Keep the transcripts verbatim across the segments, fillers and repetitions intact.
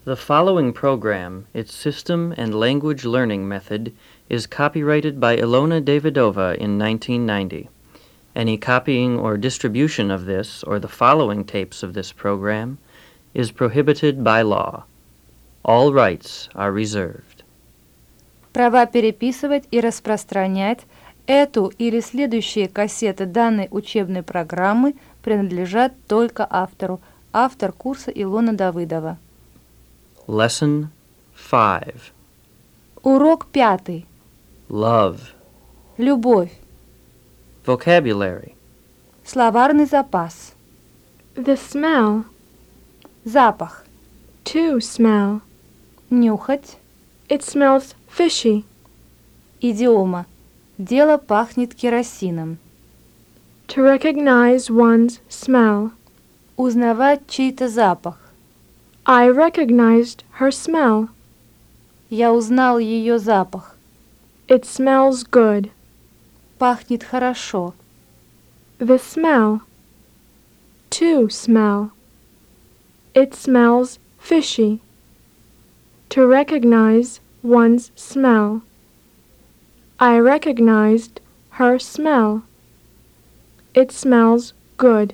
The following program, its system and language learning method, is copyrighted by Ilona Davidova in nineteen ninety. Any copying or distribution of this or the following tapes of this program is prohibited by law. All rights are reserved. Права переписывать и распространять эту или следующие кассеты данной учебной программы принадлежат только автору. Автор курса Илона Давыдова. Lesson five. Урок пятый. Love. Любовь. Vocabulary. Словарный запас. The smell. Запах. To smell. Нюхать. It smells fishy. Идиома. Дело пахнет керосином. To recognize one's smell. Узнавать чей-то запах. I recognized her smell. Я узнал ее запах. It smells good. Пахнет хорошо. The smell. To smell. It smells fishy. To recognize one's smell. I recognized her smell. It smells good.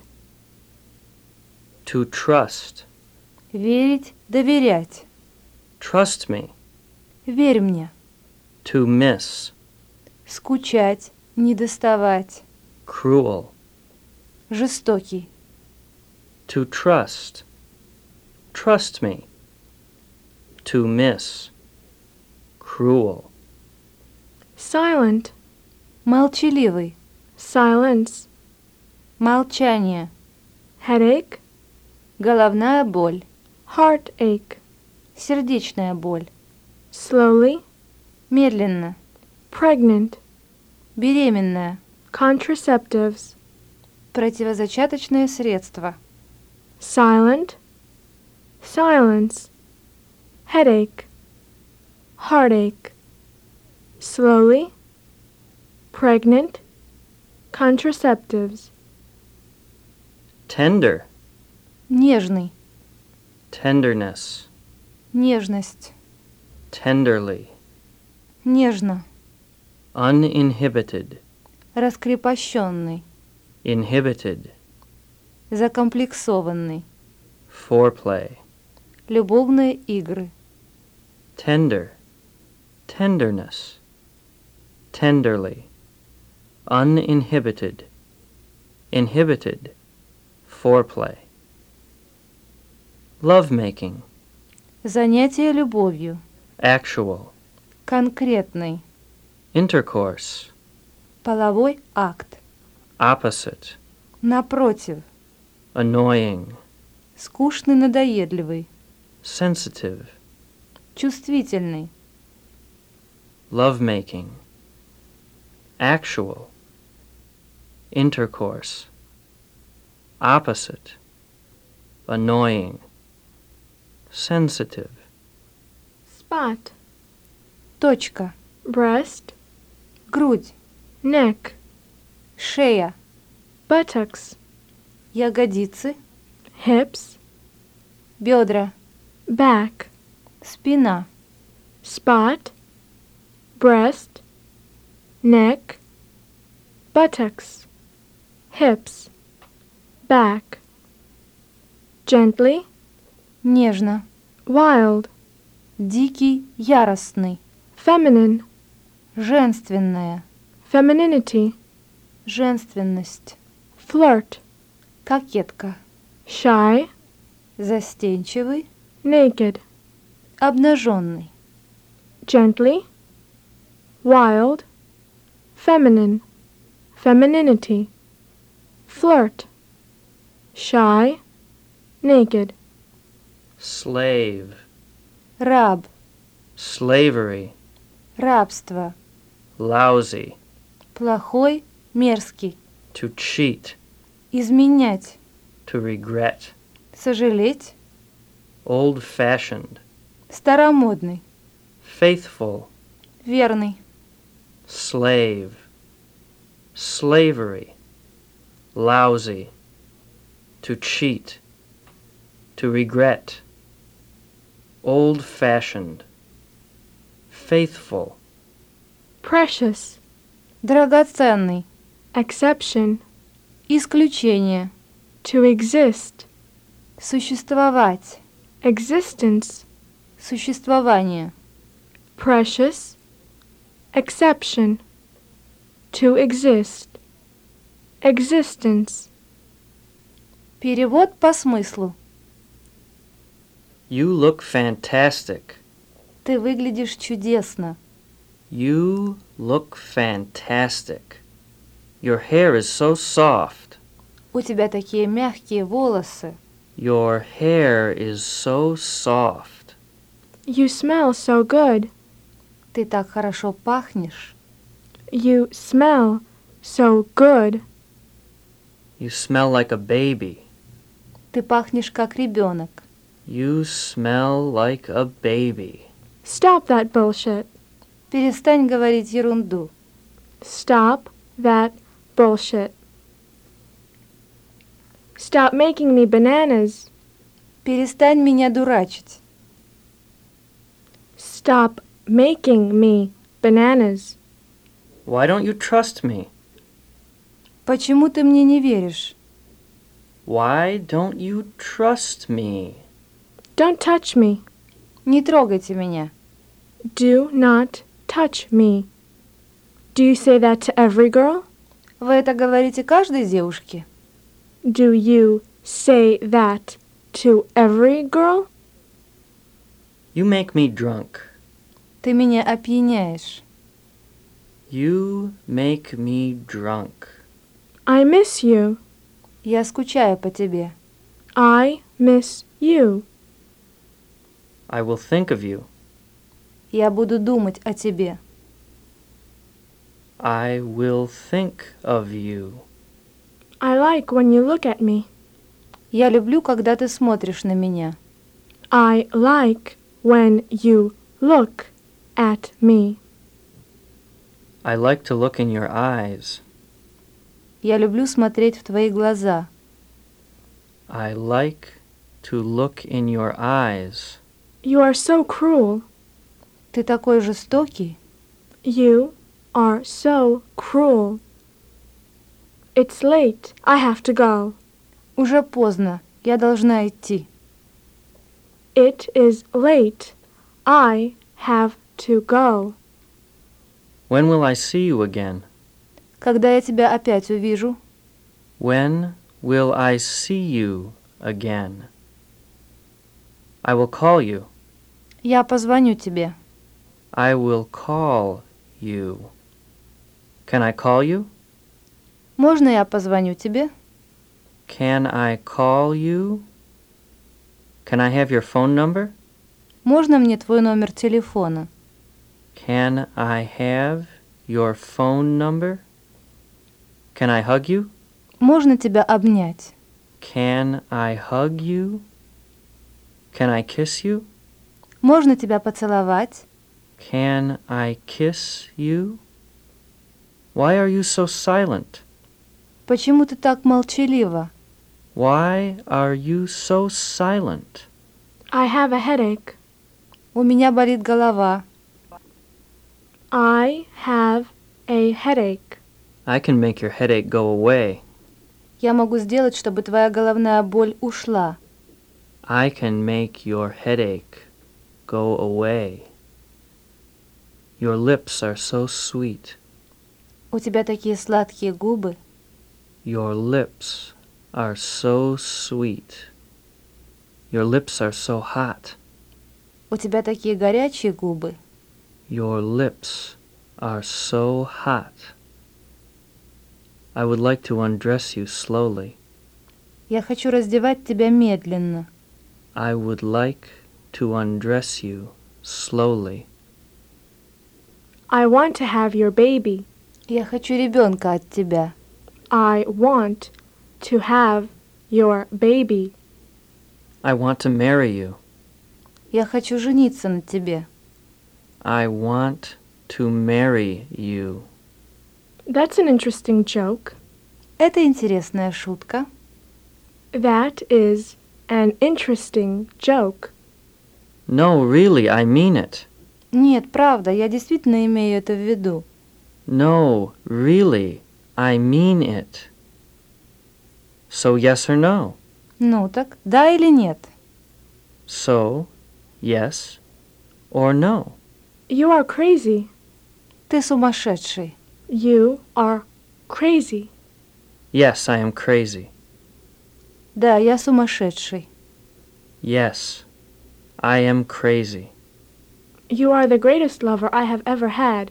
To trust. Верить, доверять. Trust me. Верь мне. To miss. Скучать, недоставать. Cruel. Жестокий. To trust. Trust me. To miss. Cruel. Silent. Молчаливый. Silence. Молчание. Headache. Головная боль. Heartache. Сердечная боль. Slowly. Медленно. Pregnant. Беременная. Contraceptives. Противозачаточные средства. Silent. Silence. Headache. Heartache. Slowly. Pregnant. Contraceptives. Tender. Нежный. Tenderness. Нежность. Tenderly. Нежно. Uninhibited. Раскрепощенный. Inhibited. Закомплексованный. Foreplay. Любовные игры. Tender. Tenderness. Tenderly. Uninhibited. Inhibited. Foreplay. Lovemaking. Занятие любовью. Actual. Конкретный. Intercourse. Половой акт. Opposite. Напротив. Annoying. Скучный, надоедливый. Sensitive. Чувствительный. Lovemaking. Actual. Intercourse. Opposite. Annoying. Sensitive. Spot. Точка. Breast. Грудь. Neck. Шея. Buttocks. Ягодицы. Hips. Бедра. Back. Спина. Spot. Breast. Neck. Buttocks. Hips. Back. Gently. Нежно. Wild. Дикий, яростный. Feminine. Женственная. Femininity. Женственность. Flirt. Кокетка. Shy. Застенчивый. Naked. Обнаженный. Gently. Wild. Feminine. Femininity. Flirt. Shy. Naked. Slave. Раб. Slavery. Рабство. Lousy. Плохой, мерзкий. To cheat. Изменять. To regret. Сожалеть. Old-fashioned. Старомодный. Faithful. Верный. Slave. Slavery. Lousy. To cheat. To regret. old-fashioned, faithful, precious, драгоценный, exception, исключение, to exist, существовать, existence, существование, precious, exception, to exist, existence. перевод по смыслу. You look fantastic. Ты выглядишь чудесно. You look fantastic. Your hair is so soft. У тебя такие мягкие волосы. Your hair is so soft. You smell so good. Ты так хорошо пахнешь. You smell so good. You smell like a baby. Ты пахнешь как ребенок. You smell like a baby. Stop that bullshit. Перестань говорить ерунду. Stop that bullshit. Stop making me bananas. Перестань меня дурачить. Stop making me bananas. Why don't you trust me? Почему ты мне не веришь? Why don't you trust me? Don't touch me. Не трогайте меня. Do not touch me. Do you say that to every girl? Вы это говорите каждой девушке? Do you say that to every girl? You make me drunk. Ты меня опьяняешь. You make me drunk. I miss you. Я скучаю по тебе. I miss you. I will think of you. Я буду думать о тебе. I will think of you. I like when you look at me. Я люблю, когда ты смотришь на меня. I like when you look at me. I like to look in your eyes. Я люблю смотреть в твои глаза. I like to look in your eyes. You are so cruel. Ты такой жестокий. You are so cruel. It's late. I have to go. Уже поздно. Я должна идти. It is late. I have to go. When will I see you again? Когда я тебя опять увижу? When will I see you again? I will call you. Я позвоню тебе. I will call you. Can I call you? Можно я позвоню тебе? Can I call you? Can I have your phone number? Можно мне твой номер телефона? Can I have your phone number? Can I hug you? Можно тебя обнять? Can I hug you? Can I kiss you? Можно тебя поцеловать? Can I kiss you? Why are you so silent? Почему ты так молчалива? Why are you so silent? I have a headache. У меня болит голова. I have a headache. I can make your headache go away. Я могу сделать, чтобы твоя головная боль ушла. I can make your headache go away. Your lips are so sweet. У тебя такие сладкие губы. Your lips are so sweet. Your lips are so hot. У тебя такие горячие губы. Your lips are so hot. I would like to undress you slowly. Я хочу раздевать тебя медленно. I would like to undress you slowly. I want to have your baby. Я хочу ребенка от тебя. I want to have your baby. I want to marry you. Я хочу жениться на тебе. I want to marry you. That's an interesting joke. Это интересная шутка. That is an interesting joke. No, really, I mean it. Нет, правда, я действительно имею это в виду. No, really, I mean it. So yes or no? Ну так, да или нет? So, yes or no? You are crazy. Ты сумасшедший. You are crazy. Yes, I am crazy. Да, я сумасшедший. Yes, I am crazy. You are the greatest lover I have ever had.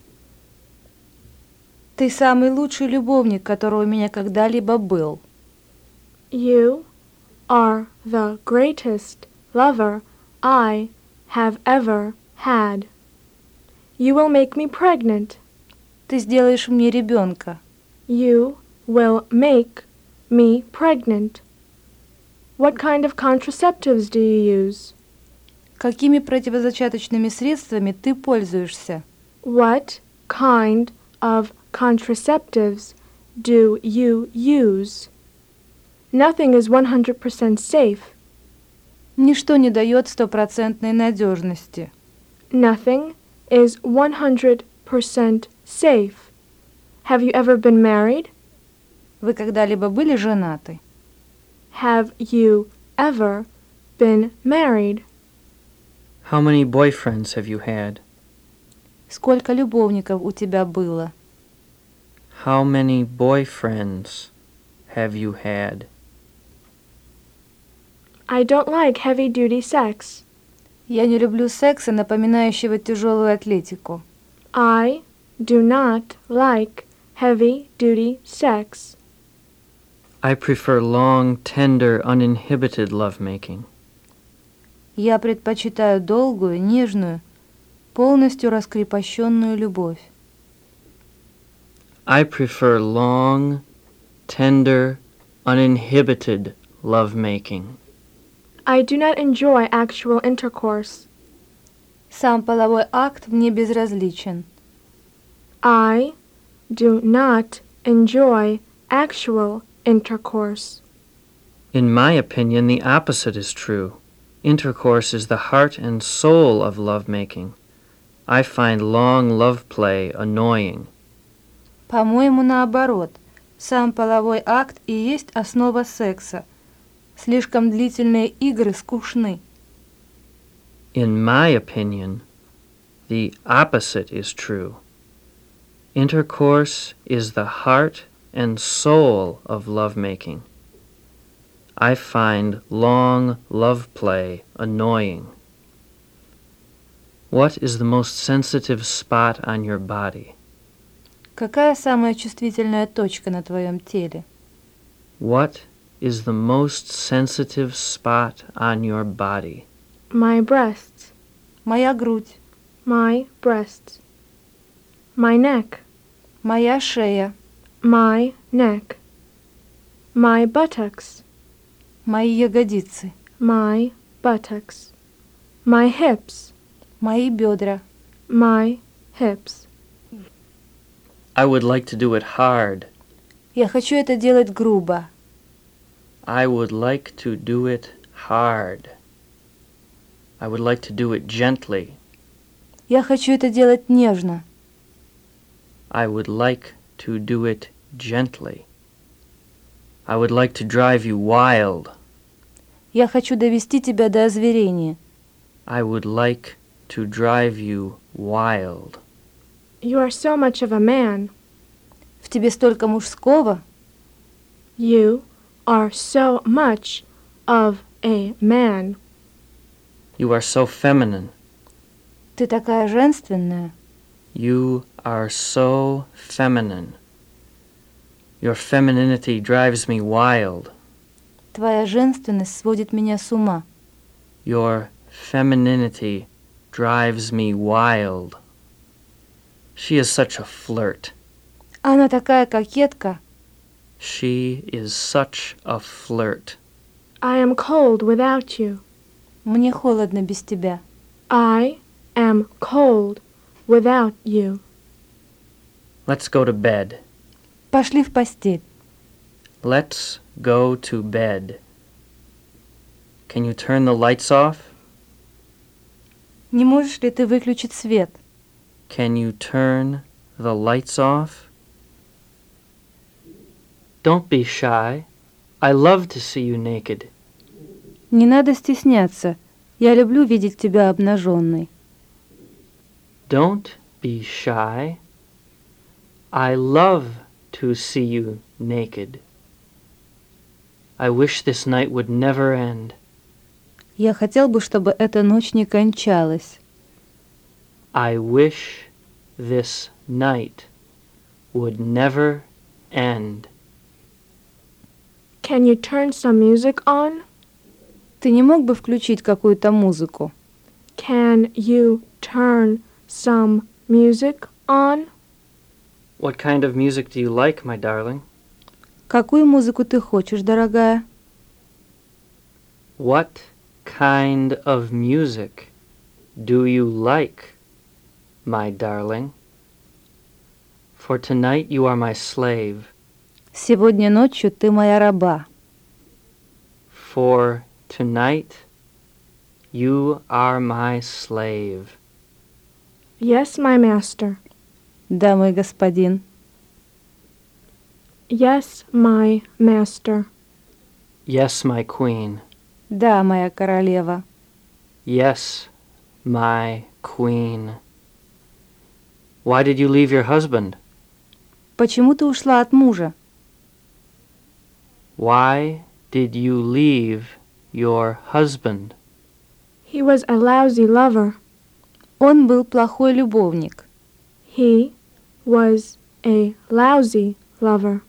Ты самый лучший любовник, который у меня когда-либо был. You are the greatest lover I have ever had. You will make me pregnant. Ты сделаешь мне ребенка. You will make me pregnant. What kind of contraceptives do you use? Какими противозачаточными средствами ты пользуешься? What kind of contraceptives do you use? Nothing is one hundred percent safe. Ничто не дает стопроцентной надежности. Nothing is one hundred percent safe. Have you ever been married? Вы когда-либо были женаты? Have you ever been married? How many boyfriends have you had? Сколько любовников у тебя было? How many boyfriends have you had? I don't like heavy-duty sex. Я не люблю секса, напоминающего тяжелую атлетику. I do not like heavy-duty sex. I prefer long, tender, uninhibited lovemaking. Я предпочитаю долгую, нежную, полностью раскрепощенную любовь. I prefer long, tender, uninhibited lovemaking. I do not enjoy actual intercourse. Сам половой акт мне безразличен. I do not enjoy actual intercourse. In my opinion, the opposite is true. Intercourse is the heart and soul of lovemaking. I find long love play annoying. По-моему, наоборот. Сам половой акт и есть основа секса. Слишком длительные игры скучны. In my opinion, the opposite is true. Intercourse is the heart and soul of lovemaking. I find long love play annoying. What is the most sensitive spot on your body? Какая самая чувствительная точка на твоем теле? What is the most sensitive spot on your body? My breasts. Моя грудь, My breasts. My neck. моя шея, My neck. My buttocks. мои ягодицы, My buttocks. My hips. мои бедра. My hips. I would like to do it hard. Я хочу это делать грубо. I would like to do it hard. I would like to do it gently. Я хочу это делать нежно. I would like to do it gently. I would like to drive you wild. Я хочу довести тебя до озверения. I would like to drive you wild. You are so much of a man. В тебе столько мужского. You are so much of a man. You are so feminine. Ты такая женственная. You are so feminine. Your femininity drives me wild. Твоя женственность сводит меня с ума. Your femininity drives me wild. She is such a flirt. Она такая кокетка. She is such a flirt. I am cold without you. Мне холодно без тебя. I am cold without you. Let's go to bed. Пошли в постель. Let's go to bed. Can you turn the lights off? Не можешь ли ты выключить свет? Can you turn the lights off? Don't be shy. I love to see you naked. Не надо стесняться. Я люблю видеть тебя обнаженной. Don't be shy. I love to see you naked. I wish this night would never end. Я хотел бы, чтобы эта ночь не кончалась. I wish this night would never end. Can you turn some music on? Ты не мог бы включить какую-то музыку? Can you turn some music on? What kind of music do you like, my darling? Какую музыку ты хочешь, дорогая? What kind of music do you like, my darling? For tonight you are my slave. Сегодня ночью ты моя раба. For tonight you are my slave. Yes, my master. Да, мой господин. Yes, my master. Yes, my queen. Да, моя королева. Yes, my queen. Why did you leave your husband? Почему ты ушла от мужа? Why did you leave your husband? He was a lousy lover. Он был плохой любовник. He was a lousy lover.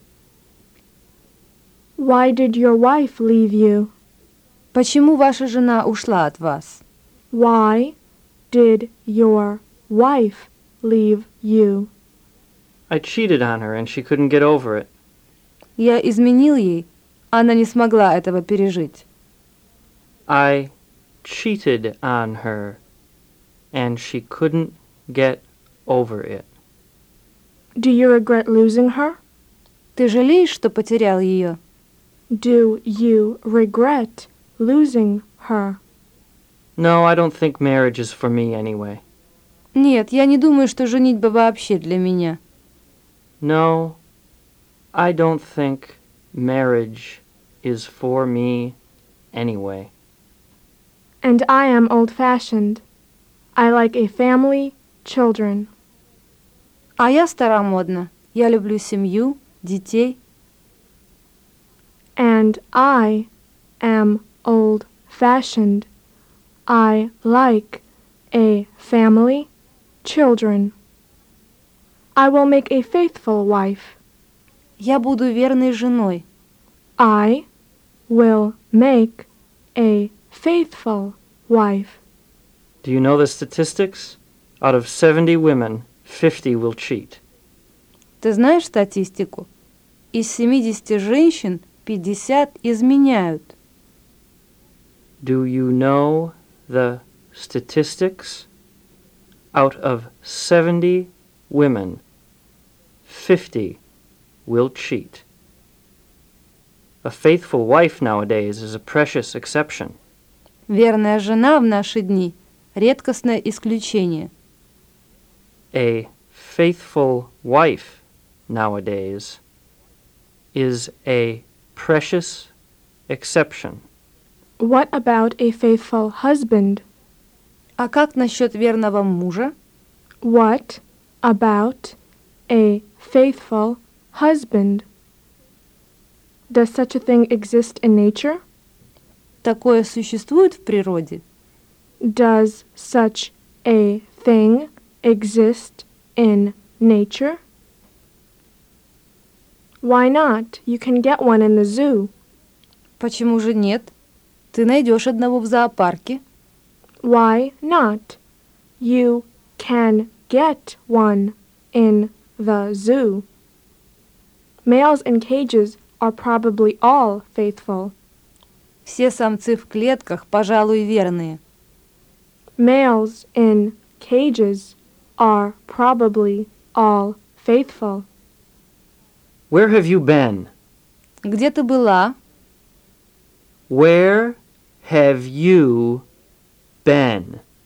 Why did your wife leave you? Почему ваша жена ушла от вас? Why did your wife leave you? I cheated on her and she couldn't get over it. Я изменил ей, она не смогла этого пережить. I cheated on her and she couldn't get over it. Do you regret losing her? Ты жалеешь, что потерял ее? Do you regret losing her? No, I don't think marriage is for me anyway. Нет, я не думаю, что женитьба вообще для меня. No, I don't think marriage is for me anyway. And I am old-fashioned. I like a family, children. А я старомодна. Я люблю семью, детей. And I am old-fashioned. I like a family, children. I will make a faithful wife. Я буду верной женой. I will make a faithful wife. Do you know the statistics? Out of seventy women, fifty will cheat. Ты знаешь статистику? Из семидесяти женщин пятьдесят изменяют. Do you know the statistics? Out of seventy women, fifty will cheat. A faithful wife nowadays is a precious exception. Верная жена в наши дни – редкостное исключение. A faithful wife nowadays is a precious exception. What about a faithful husband? А как насчет верного мужа? What about a faithful husband? Does such a thing exist in nature? Такое существует в природе? Does such a thing exist in nature? Why not? You can get one in the zoo. Почему же нет? Ты найдешь одного в зоопарке. Why not? You can get one in the zoo. Males in cages are probably all faithful. Все самцы в клетках, пожалуй, верные. Males in cages are probably all faithful. Where have you been? Где ты была? Where have you been?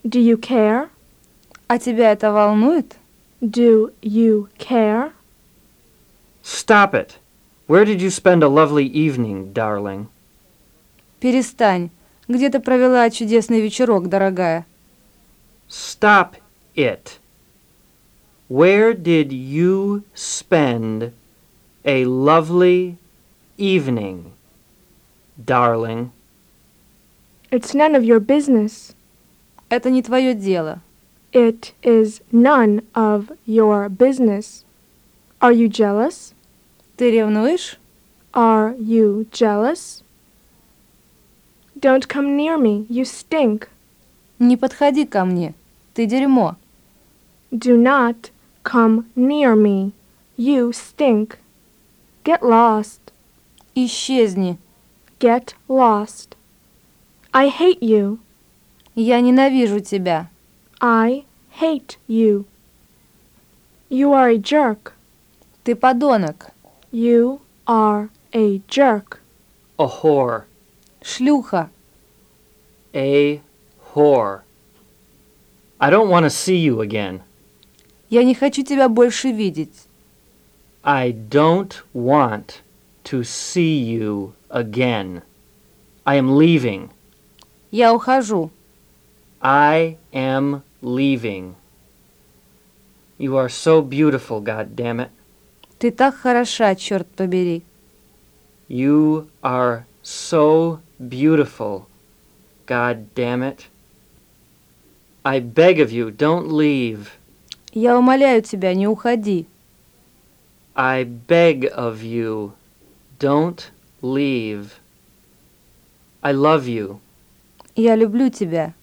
Do you care? А тебя это волнует? Do you care? Stop it. Where did you spend a lovely evening, darling? Перестань. Где ты провела чудесный вечерок, дорогая? Stop it. Where did you spend a lovely evening, darling? It's none of your business. Это не твое дело. It is none of your business. Are you jealous? Ты ревнуешь? Are you jealous? Don't come near me, you stink. Не подходи ко мне. Ты дерьмо. Do not come near me, you stink. Get lost. Исчезни. Get lost. I hate you. Я ненавижу тебя. I hate you. You are a jerk. Ты подонок. You are a jerk. A whore. Шлюха. A whore. I don't want to see you again. Я не хочу тебя больше видеть. I don't want to see you again. I am leaving. Я ухожу. I am leaving. You are so beautiful, God damn it. Ты так хороша, черт побери. You are so beautiful, God damn it. I beg of you, don't leave. Я умоляю тебя, не уходи. I beg of you, don't leave. I love you. Я люблю тебя.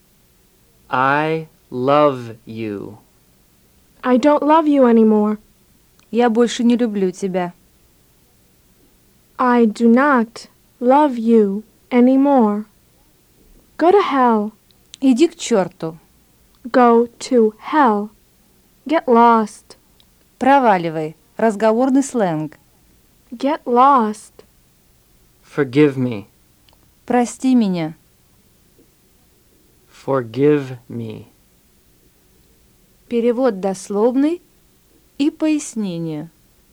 I love you. I don't love you anymore. Я больше не люблю тебя. I do not love you anymore. Go to hell. Иди к черту. Go to hell. Get lost. Проваливай. Разговорный сленг. Get lost. Forgive me. Прости меня. Forgive me. Перевод дословный и пояснение.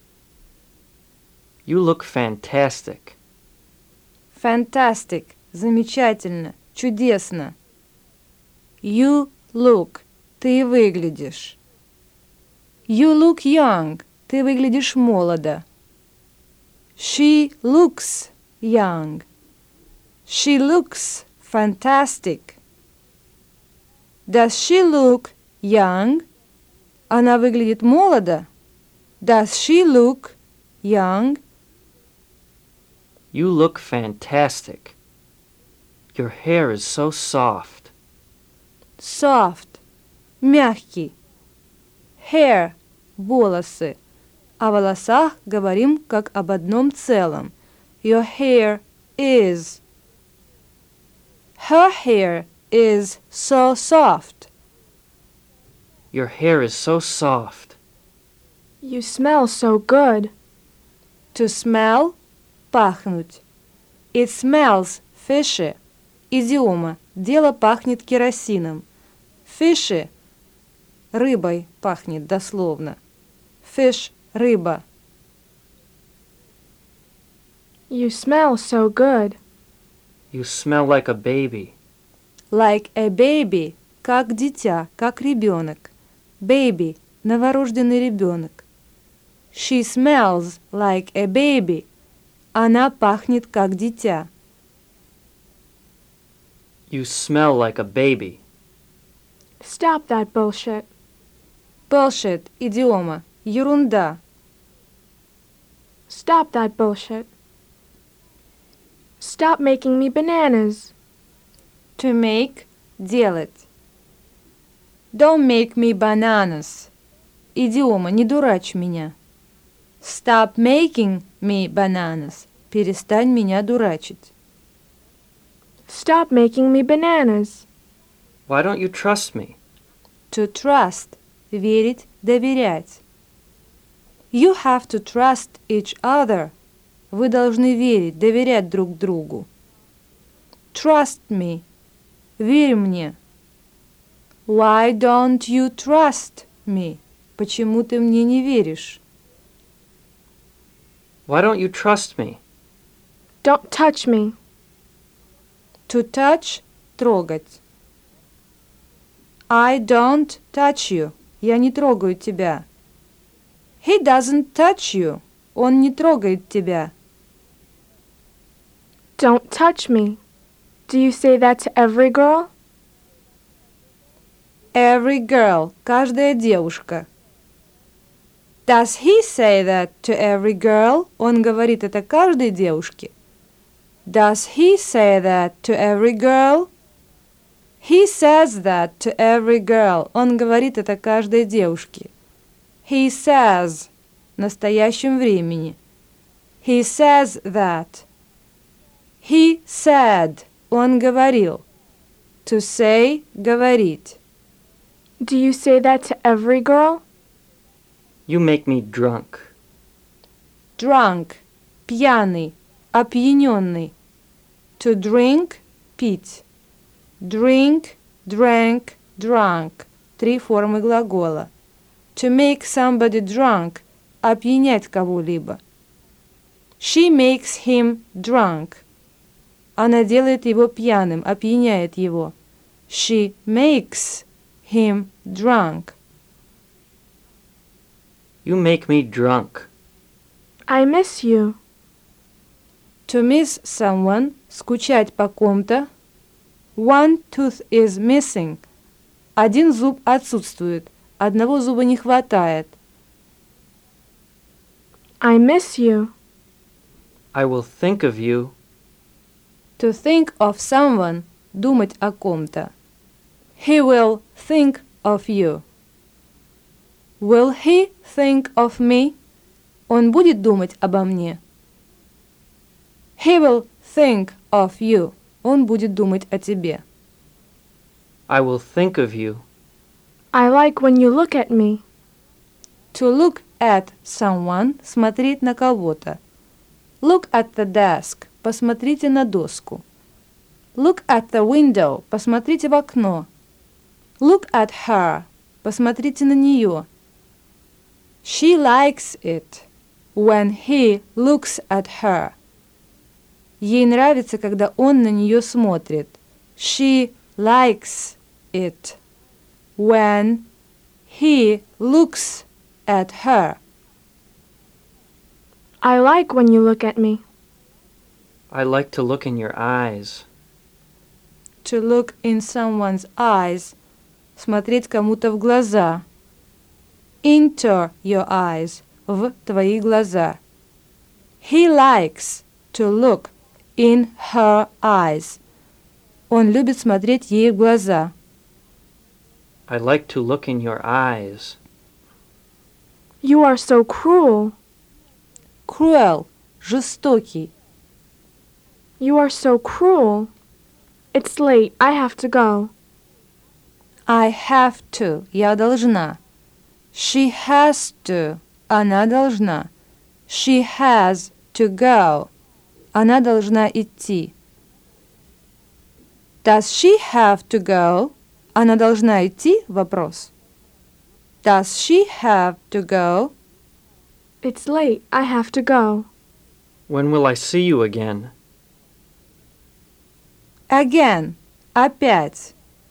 You look fantastic. Fantastic. Замечательно. Чудесно. You look. Ты выглядишь. You look young. Ты выглядишь молодо. She looks young. She looks fantastic. Does she look young? Она выглядит молодо. Does she look young? You look fantastic. Your hair is so soft. Soft. Мягкий. Hair. Волосы. О волосах говорим как об одном целом. Your hair is. Her hair is so soft. Your hair is so soft. You smell so good. To smell – пахнуть. It smells fishy. Идиома. Дело пахнет керосином. Fishy – рыбой пахнет дословно. Fish – рыба. You smell so good. You smell like a baby. Like a baby – как дитя, как ребенок. Baby – новорожденный ребенок. She smells like a baby. Она пахнет как дитя. You smell like a baby. Stop that bullshit. Bullshit – идиома. Ерунда. Stop that bullshit. Stop making me bananas. To make – делать. Don't make me bananas. Идиома, не дурачь меня. Stop making me bananas. Перестань меня дурачить. Stop making me bananas. Why don't you trust me? To trust – верить, доверять. You have to trust each other. Вы должны верить, доверять друг другу. Trust me. Верь мне. Why don't you trust me? Почему ты мне не веришь? Why don't you trust me? Don't touch me. To touch – трогать. I don't touch you. Я не трогаю тебя. He doesn't touch you. Он не трогает тебя. Don't touch me. Do you say that to every girl? Every girl. Каждая девушка. Does he say that to every girl? Он говорит это каждой девушке. Does he say that to every girl? He says that to every girl. Он говорит это каждой девушке. He says. В настоящем времени. He says that. He said. Он говорил. To say – говорить. Do you say that to every girl? You make me drunk. Drunk – пьяный, опьяненный. To drink – пить. Drink, drank, drunk – три формы глагола. To make somebody drunk – опьянять кого-либо. She makes him drunk. Она делает его пьяным, опьяняет его. She makes him drunk. You make me drunk. I miss you. To miss someone – скучать по ком-то. One tooth is missing. Один зуб отсутствует, одного зуба не хватает. I miss you. I will think of you. To think of someone – думать о ком-то. He will think of you. Will he think of me? Он будет думать обо мне. He will think of you. Он будет думать о тебе. I will think of you. I like when you look at me. To look at someone – смотреть на кого-то. Look at the desk – посмотрите на доску. Look at the window – посмотрите в окно. Look at her – посмотрите на нее. She likes it when he looks at her. Ей нравится, когда он на нее смотрит. She likes it when he looks at her. I like when you look at me. I like to look in your eyes. To look in someone's eyes – смотреть кому-то в глаза. Into your eyes – в твои глаза. He likes to look in her eyes. Он любит смотреть ей в глаза. I like to look in your eyes. You are so cruel. Cruel – жестокий. You are so cruel. It's late. I have to go. I have to – я должна. She has to – она должна. She has to go. Она должна идти. Does she have to go? Она должна идти? Вопрос. Does she have to go? It's late. I have to go. When will I see you again? Again. Опять.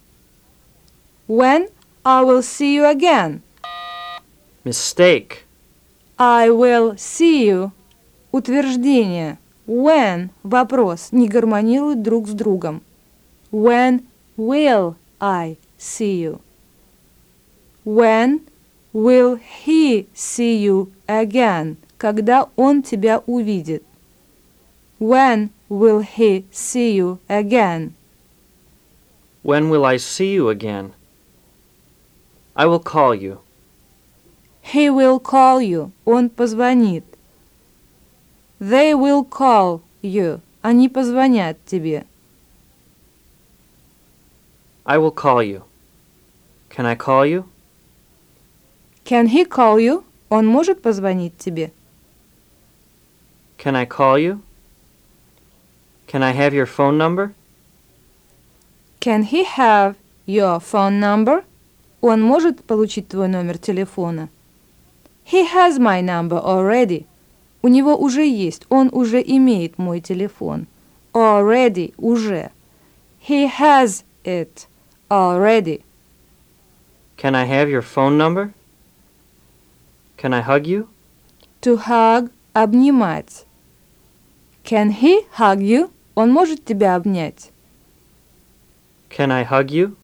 When I will see you again. Mistake. I will see you. Утверждение. When – вопрос, не гармонируют друг с другом. When will I see you? When will he see you again? Когда он тебя увидит. When will he see you again? When will I see you again? I will call you. He will call you. Он позвонит. They will call you. Они позвонят тебе. I will call you. Can I call you? Can he call you? Он может позвонить тебе. Can I call you? Can I have your phone number? Can he have your phone number? Он может получить твой номер телефона? He has my number already. У него уже есть, он уже имеет мой телефон. Already, уже. He has it already. Can I have your phone number? Can I hug you? To hug – обнимать. Can he hug you? Он может тебя обнять. Can I hug you?